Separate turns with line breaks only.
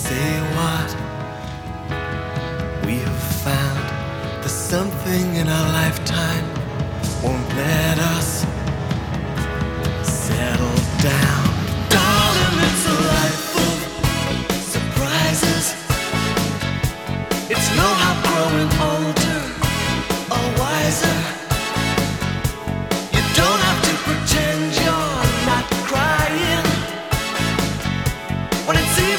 say what we have found. There's something in our lifetime